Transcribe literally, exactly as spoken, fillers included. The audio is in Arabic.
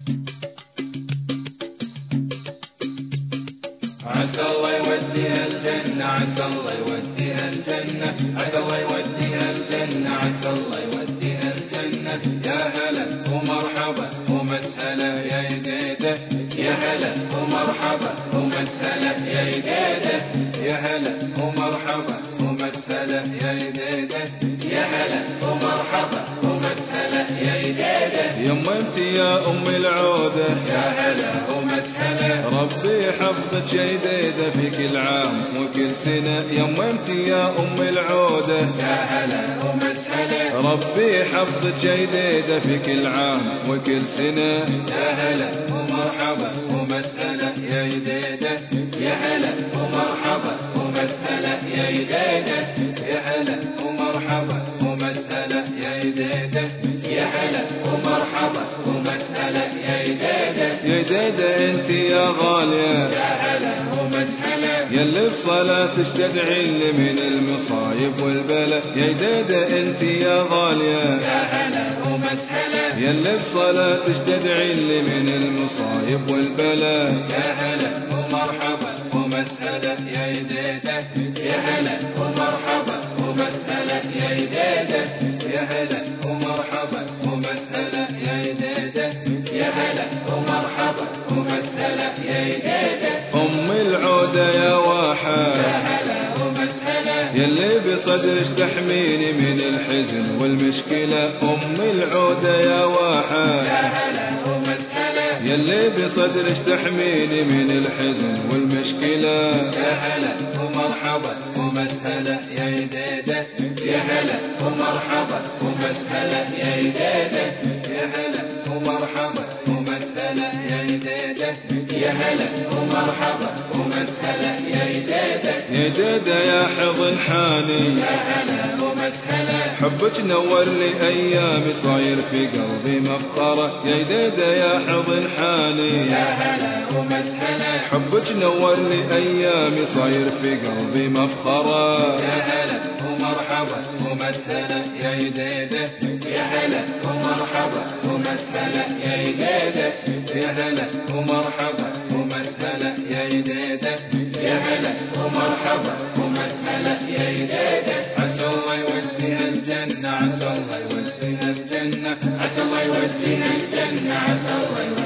عسى الله يوديها الجنة، عسى الله يوديها الجنة، عسى الله يوديها الجنة، عسى الله يوديها الجنة. يا هلا ومرحبا ومسهلا يا جديدة، يا هلا ومرحبا ومسهلا يا جديدة، يا هلا ومرحبا ومسهلا يا جديدة، يا هلا ومرحبا ومسهلا يا جديدة. يما انت يا ام العودة، يا هلا ومسهلا، ربي حفظك يا جديدة في كل عام وكل سنة. يما انت يا ام العودة، يا هلا ومسهلا، ربي حفظك يا جديدة في كل عام وكل سنة. يا هلا ومرحبا ومسهلا يا جديدة، يا هلا ومرحبا ومسهلا يا جديدة، يا هلا ومرحبا ومسهلا يا جديدة، يا هلا ومرحبا ومسهلا يا جديدة. يا جديدة انت يا غالية، يا هلا ومسهلا، يلي بصلاتك تدعي لي من المصايب والبلا. يا جديدة انت يا غالية، يا هلا ومسهلا، يلي بصلاتك تدعي لي من المصايب والبلا. يا هلا ومرحبا ومسهلا يا جديدة، يا هلا ومرحبا ومسهلا يا جديدة، يا هلا ومرحبا ومسهلا يا جديدة، يا هلا ومرحبا ومسهلا يا جديدة. ام العودة يا يا واحة، هلا ومسهلا، يلي بصدرك تحميني من الحزن والمشكلة. ام العودة يا واحة، يا هلا ومسهلا، يلي بصدرك تحميني من الحزن والمشكلة. يا هلا ومرحبا ومسهلا يا جديدة، يا هلا ومرحبا ومسهلا يا جديدة، يا هلا ومرحبا ومسهلا يا جديدة، يا هلا ومرحبا ومسهلا يا جديدة. يا جديدة يا حضن حاني، يا هلا ومسهلا، حبك نور لي ايامي صاير في قلبي مفخرة. يا جديدة يا حضن حاني، يا هلا ومسهلا، حبك نور لي ايامي صاير في قلبي مفخرة. يا هلا ومرحبا ومسهلا يا جديدة، يا هلا ومرحبا ومسهلا يا جديدة، يا هلا ومرحبا ومسهلا يا جديدة، يا هلا ومرحبا ومسهلا يا جديدة. عسى الله يوديها الجنة، عسى الله يوديها الجنة، عسى الله يوديها الجنة، عسى الله يوديها